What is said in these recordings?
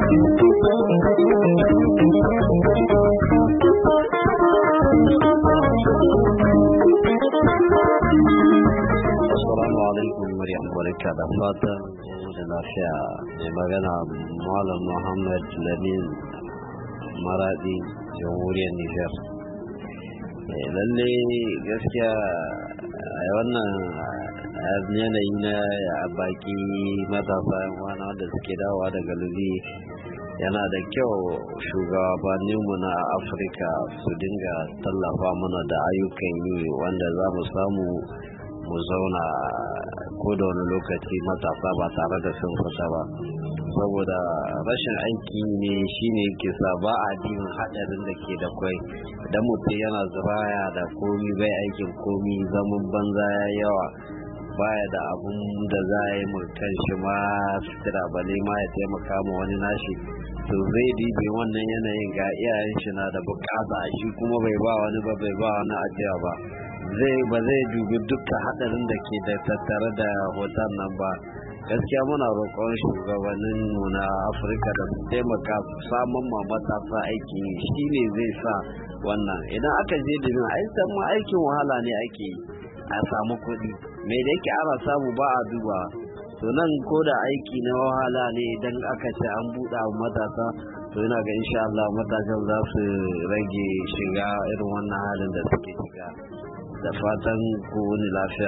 Assalamu alaikum warahmatullahi da fatan da lafiya. Mai magana Malam Muhammad Lamin Maradi, Jamhuriyar Nijar. Lalle gaskiya a wannan yanayi na baki matasa wanda suke dawowa daga Libi, yana da kyau shugabanninmu na Afirka su dinga tallafa mana da ayyukan yi wanda za mu samu mu zauna ko da wani lokaci matasa ba tare da sun fita ba, saboda rashin aiki ne shine yake sa ba a jin hadarin da ke da kwai. Idan mutum yana zuraya da komi bai aikin komi, zaman banza ya yawa, baya da abun da za a yi mulkan shi ma sutura bale ma ya taimaka ma wani nashi, to zai dibe wannan yanayin ga iyayen shi na da bukata, shi kuma bai ba wani ba, bai ba wani ajiya ba, ba zai dubi dukkan hadarin da ke da tattare da hoton nan ba. Gaskiya muna roƙon shugabannin mu na Afirka da su taimaka su samun ma matasa aiki, shine zai sa wannan. Idan aka je da aikin wahala ne ake yi a samu kuɗi, mai da yake ana samu ba a duba. To nan ko da aiki na wahala ne idan aka ce an buɗa matasa, to yana ga insha Allah matasan za su rage shiga irin wannan halin da suke shiga. Da fatan ku wani lafiya.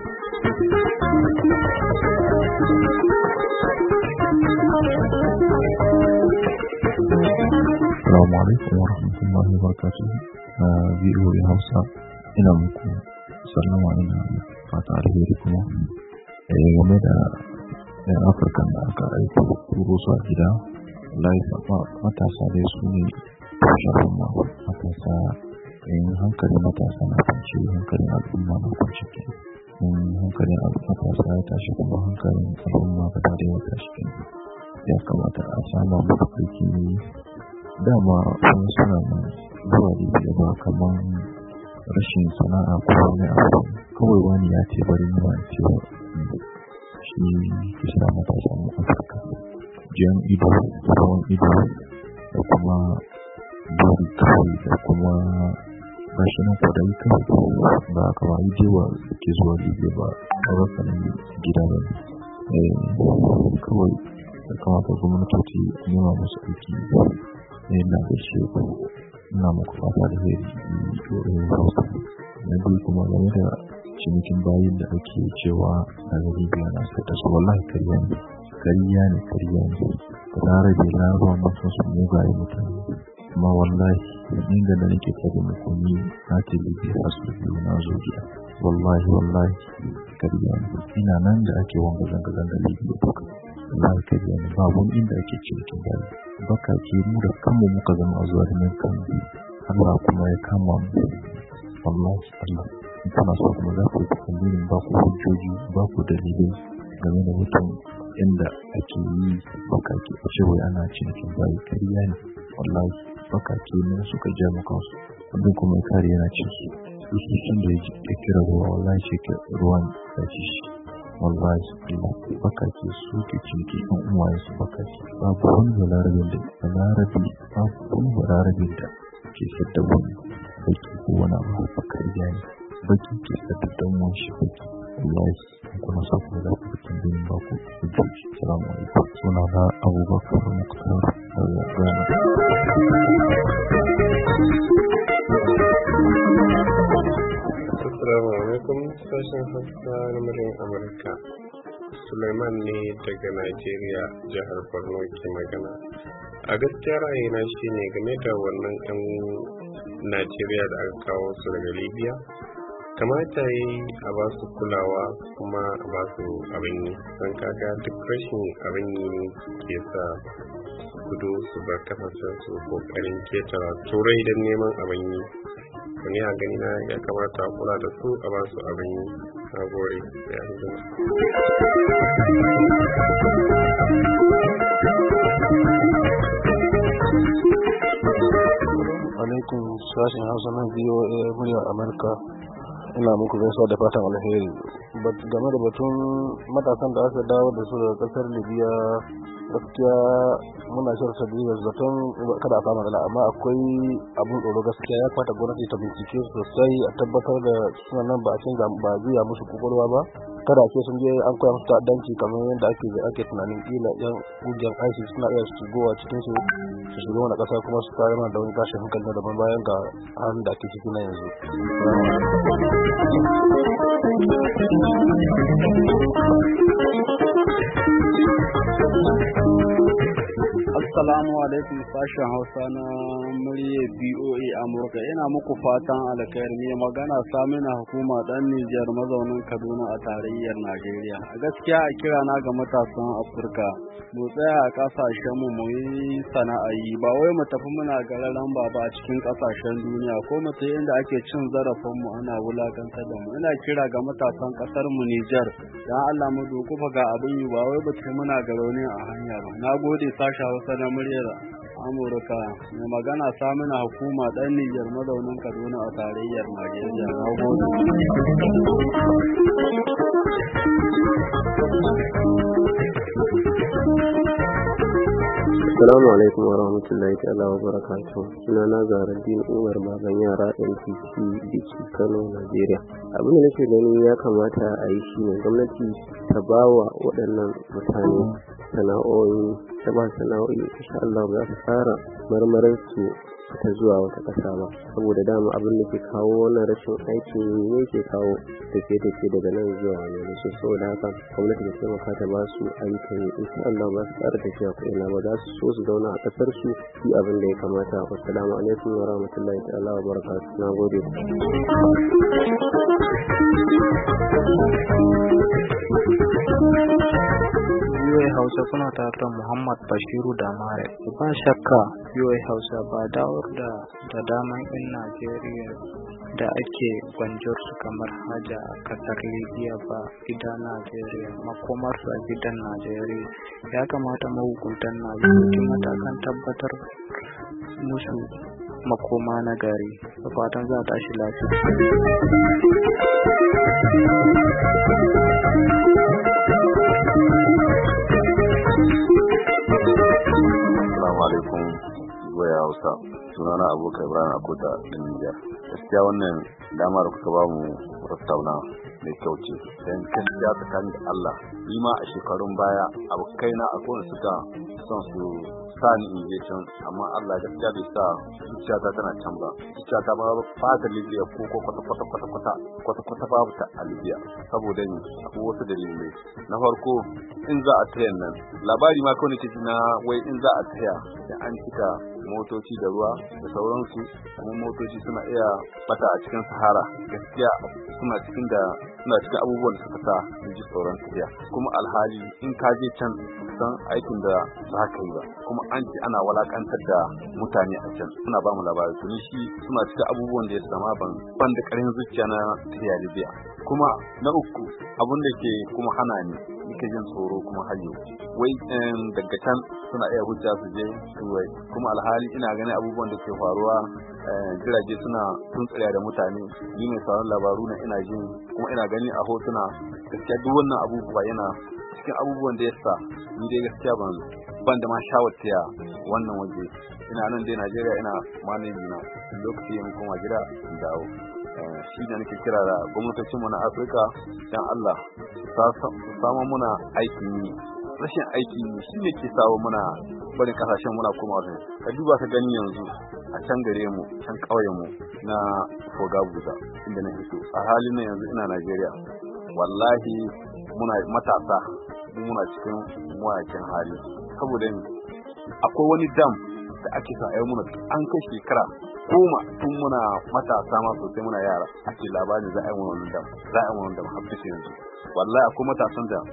Assalamu alaikum warahmatullahi wabarakatuh. VOA Hausa, ina muku sallama, ina fata alheri kuma game da yan Afirka da aka aiki turo su a gida. Wallahi matasa dai su ne shafin ma matasa. Hankalin matasa na kwanci, hankalin al'umma na kwanci ke. Hankalin matasa ya tashi kuma hankalin al'umma ba da ya tashi ke. Ya kamata a sama musu aiki ne. Dama wani suna zuwa Libya ba kamar rashin sana'a ko wani abu. Kawai wani ya ce bari ni wani cewa shi ke sa matasa mu Afirka. Jan ido, tsawon ido da kuma bari kawai da kuma rashin kwadai kawai ba kama yi jewa ke zuwa Libya ba a rakanin gida ba. Kawai da kamata gwamnatoci nema musu aiki na gaishe ku, ina muku fata da heri domin Hausa. Na biyu kuma game da cinikin bayin da ake cewa daga Libya na sai da su, wallahi karya ne. Larabe larabawa masu su mugaye mutane, amma wallahi inda da nake kare muku ni na ce Libya a su biyu na zo gida. Wallahi karya ne. Ina nan da ake wanga zanga-zanga Libya duka. Wallahi karya ne, ba wani inda ake cinikin bayi. Baka ke mu da kanmu muka zama a zuwa da nan kan Allah kuma ya kama mu. Wallahi Allah, in kana so kuma za ku yi kullum ba ku hujjoji, ba ku dalilai game da mutum inda ake yi bakake a cewa ana cinikin bayi. Kariya ne, wallahi bakake ne suka ja mu kansu, wanda kuma ya kare yana cin su. Sun da ya kira ruwa, wallahi ce ruwan ya ci shi. Wallahi Allah, bakake su ke ciniki ɗan uwayen su bakake. Babu wani balarabin da ke sadda wani baki ko wani abu bakariya ne. Baki ke sadda ɗan uwan shi baki. Wallahi kuma sa kuma za ku fitin gini ba ku hujjoji. Salamu alaikum. Suna na Abubakar Muktar daga Ghana. Assalamu alaikum, sashen Hausa na muryar Amurka. Suleiman ne daga Najeriya, jihar Borno ke magana. A gaskiya ra'ayina shine game da wannan 'yan Najeriya da aka kawo su daga Libya. Kamata yi a ba su kulawa kuma a ba su abin yi, don kaga duk rashin abin yi ne ke sa kudu su bar kasashen su kokarin ketara turai don neman abin yi. Wani a gani na ya kamata a kula da su a ba su abin yi. Na gode da yanzu. Alaikum, sashen Hausa na VOA muryar Amurka. Ina muku gaisuwa da fatan alheri. Game da batun matasan da aka dawo da su daga kasar Libya, gaskiya muna shirta da zaton kada a samu matsala, amma akwai abun tsoro gaskiya. Ya kwata gwamnati ta bincike sosai a tabbatar da suna nan ba a canza ba a juya musu kwakwalwa ba. Kada a ce sun je an koya musu ta'addanci kamar yadda ake tunanin kila yan ƙungiyar ISIS suna iya shigowa cikin su shiga wani ƙasa kuma su tare mana da wani tashin hankali daban bayan ga halin da ake ciki na yanzu. Assalamu alaikum, sashen Hausa na murya BOA Amurka. Ina muku fatan alkhairi. Mai magana Samina Hukuma dan Nijar mazaunin Kaduna a tarayyar Najeriya. A gaskiya a kira na ga matasan Afirka mu tsaya a kasashen mu yi sana'ayi, ba wai mu tafi muna gararan baba a cikin kasashen duniya ko mu ta inda ake cin zarafin mu ana wulakantar da mu. Ina kira ga matasan kasar mu Nijar, dan Allah mu dokufa ga abin yi, ba wai ba ta muna garauni a hanya ba. Nagode sashen Hausa na muryar Amurka. Mai magana Samina Hukuma dan Nijar mazaunin Kaduna a tarayyar Najeriya. Nagode. Assalamu alaikum wa rahmatullahi ta'ala wa barakatuh. Sunana Zahraddin Umar Baban Yara NPC Biki Kano, Najeriya. Abin da nake ganin ya kamata a yi shine gwamnati ta bawa waɗannan mutane sana'o'i, ta ba sana'o'i, insha Allah za su fara marmarin su ta zuwa wata ƙasa ba, saboda dama abin da ke kawo wannan rashin aikin ne ke kawo tafiye-tafiye daga nan zuwa wani rashin. Saboda haka gwamnati ta taimaka ta ba su ayyukan yi, insha Allah ba su ƙara tafiya ko ina ba, za su so su zauna a ƙasar su yi abin da ya kamata. Assalamu alaikum wa rahmatullahi ta'ala wa barakatuh. Nagode. VOA Hausa kuna tare da Muhammad Bashiru Damare. Ba shakka VOA Hausa ba dawar da daman 'yan Najeriya da ake gwanjar su kamar haja a kasar Libya ba gida Najeriya, makomar su a gidan Najeriya. Ya kamata mahukuntan Najeriya matakan tabbatar musu makoma na gari. Da fatan za ta tashi lafiya. Assalamu alaikum waya Hausa. Sunana Abubakar Ibrahim Akuta din Nijar. Gaskiya wannan dama da kuka ba mu tattauna mai kyau ce. Dan gaskiya tsakanin da Allah, ni ma a shekarun baya abokaina akwai suka son su sa ni in je can, amma Allah gaskiya bai sa zuciyata tana can ba. Zuciyata ba ta Libya ko kwata babu ta a Libya, saboda ni akwai wasu dalilai. Na farko, in za a taya nan labari ma kawai nake na wai in za a taya da an cika motoci da ruwa da sauransu, kuma motoci suna iya bata a cikin Sahara. Gaskiya suna cikin abubuwan da suka sa in ji tsoron tafiya. Kuma alhali in ka je can san aikin da za ka yi ba, kuma an ce ana walakantar da mutane a can, suna ba mu labari. Tuni shi suna cikin abubuwan da ya sama ban da karin zuciya na tafiya Libya. Kuma na uku, abun da ke kuma hana ni nake jin tsoro kuma hayo wai daga can suna iya hujja su je Turai, kuma alhali ina ganin abubuwan da ke faruwa, jirage suna tuntsaya da mutane. Ni mai sauran labaru na ina jin kuma ina gani a hotuna. Gaskiya duk wannan abubuwa yana cikin abubuwan da yasa ni dai gaskiya ban da ma shawarta wannan waje. Ina nan dai Najeriya, ina manemi na lokaci in koma gida in dawo. Shi da nake kira da gwamnatocin mu na Afirka, dan Allah su samu muna aikin yi. Rashin aiki shi ne ke sawo muna barin kasashen muna koma wajen. Ka duba ka gani yanzu a can gare mu, can ƙauyen mu na Fogabuza inda na fito. A halin nan yanzu ina Najeriya. Wallahi muna matasa, muna cikin mawakin hali, saboda akwai wani dam da ake sa ayi muna an kai shekara 10 tun muna matasa ma sosai muna yara ake labarin za a yi wannan dam har yanzu. Wallahi akwai matasan da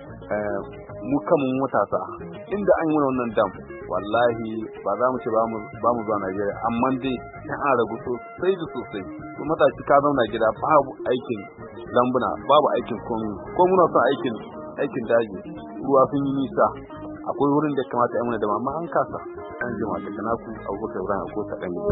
mu kamun matasa inda an yi wannan dam, wallahi ba za mu ce ba mu zuwa Najeriya, amma dai ta an ragu sosai da sosai. To matashi ka zauna gida babu aikin lambuna, babu aikin komai, ko muna son aikin daji, ruwa sun yi nisa, akwai wurin da kamata ya muna da amma an kasa. An jima da kanaku Abubakar Ibrahim ko ta dan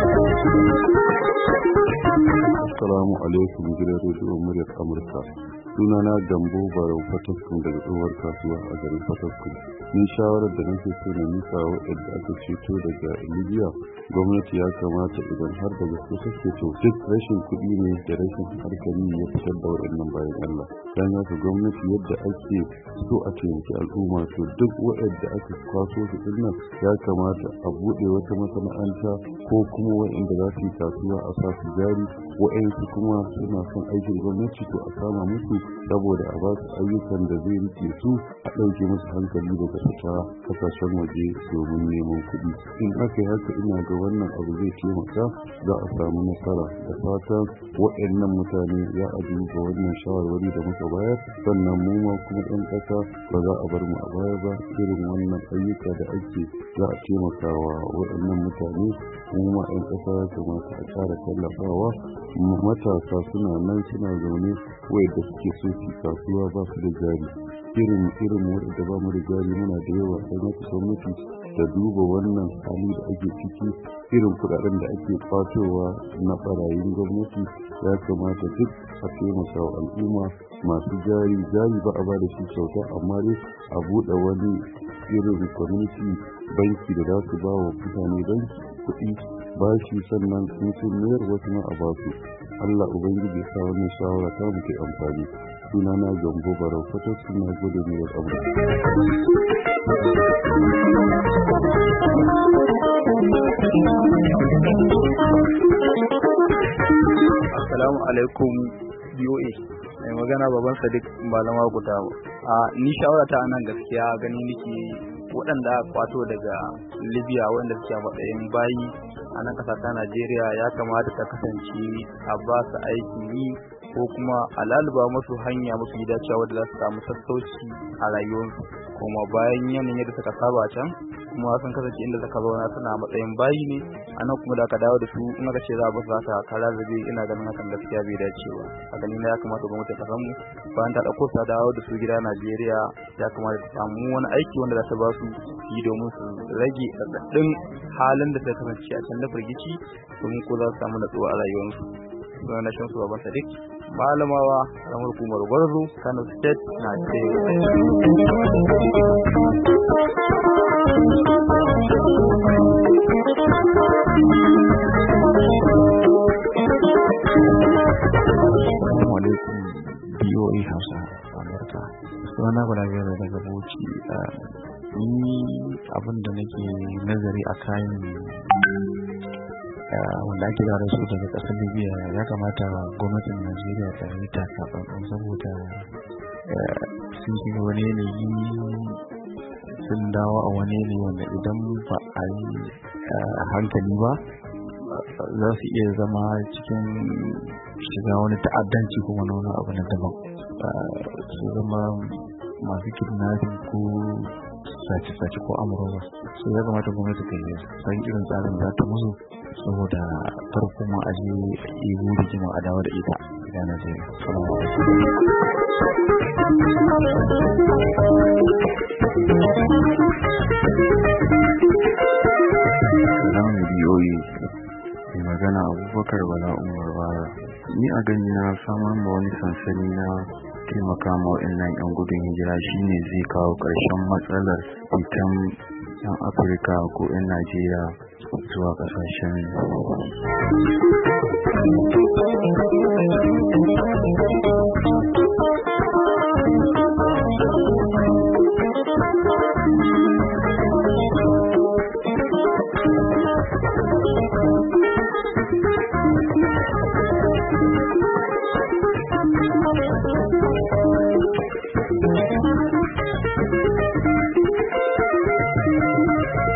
Assalamu alaikum gidan rediyon muryar Amurka. Sunana Gambo Barau Fataskun daga tsohuwar kasuwa a garin Fataskun. Ni shawarar da nake so na nisa waɗanda aka ceto daga Libya, gwamnati ya kamata idan har da gaske take to duk rashin kuɗi ne da rashin harkari ya fitar da waɗannan bayan Allah. Dan haka gwamnati yadda ake so a taimaki al'umma to duk waɗanda aka kwaso su dinnan ya kamata a buɗe wata masana'anta ko kuma waɗanda za su yi kasuwa a sa su jari, waɗansu kuma suna son aikin gwamnati to a sama musu saboda a ba su ayyukan da zai rike su a ɗauke musu hankali daga fita kasashen waje domin neman kuɗi. In aka yi haka ina ga wannan abu zai taimaka za a samu nasara. Da fatan waɗannan mutane za a duba wannan shawarwari da muka bayar, sannan mu ma kuma ɗan ƙasa ba za a bar mu a baya ba. Irin wannan ayyuka da ake za a taimakawa waɗannan mutane, mu ma ɗan ƙasa ya kamata a ƙara tallafawa. Matasa suna nan suna zaune wayanda suke so su kasuwa ba su da jari, irin wanda ba mu da jari muna da yawa. Sai mata gwamnati da duba wannan hali da ake ciki, irin kuɗaɗen da ake kwatowa na ɓarayin gwamnati ya kamata duk a taimaka wa al'umma masu jari ba a ba da shi kyauta, amma dai a buɗe wani irin community banki da za su ba wa mutane banki kuɗi bashi, sannan sun mayar wasu ma a basu. Allah Ubangiji ya sa wannan shawara ta muke amfani. Sunana Gambo Barau Fataskun, na gode ne da abu. Assalamu alaikum BOA. Mai magana baban Sadiq Malama Gutawa. Ni shawara ta anan gaskiya gani nake waɗanda aka kwato daga Libya wanda suke a matsayin bayi a nan ƙasa ta Najeriya ya kamata ta kasance a ba su aikin yi ko kuma a laluba musu hanya musu gida cewa da za su samu sassauci a rayuwarsu, kuma bayan yanayin yadda suka saba can kuma sun kasance inda suka zauna suna matsayin bayi ne a nan kuma da aka dawo da su in aka ce za a basu haka kara zabe, ina ganin hakan gaskiya bai dace ba. A ganin ya kamata gwamnati ta samu bayan ta dauko ta dawo da su gida Najeriya, ya kamata ta samu wani aiki wanda za ta ba su yi domin su rage ɗaɗɗin halin da ta kasance a can da firgici, domin ko za su samu natsuwa a rayuwarsu. Suna na shan su baban Sadiq Malamawa, ramar hukumar Gwarzo, Kano State, Najeriya. BOA Hausa Amurka. Suna guda biyar daga Bauchi. Ni abin da nake nazari a kayan wanda ake da su daga ƙasar Libya, ya kamata gwamnatin Najeriya ta yi takatsantsan saboda sun shiga wani yanayi, sun dawo a wani yanayi wanda idan ba a yi hankali ba za su iya zama cikin shiga wani ta'addanci ko wani abu na daban, su zama masu kidnapping ko sace-sace ko amurwa. So ya kamata gwamnati ta yi san irin tsarin za ta musu saboda farko ma aje ibu da jima a dawo da ita ga Najeriya. Salamu biyoyi, mai magana Abubakar Bala Umar Bara. Ni a gani na samar ma wani sansani na taimaka ma waɗannan 'yan gudun hijira shine zai kawo ƙarshen matsalar fitan 'yan Afirka ko 'yan Najeriya zuwa ƙasashen